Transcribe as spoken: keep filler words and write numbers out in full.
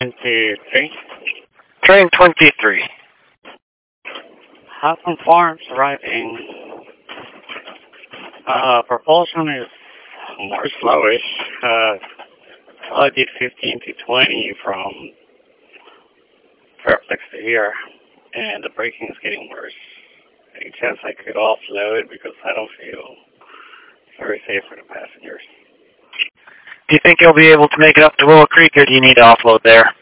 twenty-three. Train twenty-three. Halton Farms arriving. Uh, propulsion is more slowish. Uh, I did fifteen to twenty from Fairfax to here, and the braking is getting worse. Any chance I could offload because I don't feel very safe for the passengers. Do you think you'll be able to make it up to Willow Creek, or do you need to offload there?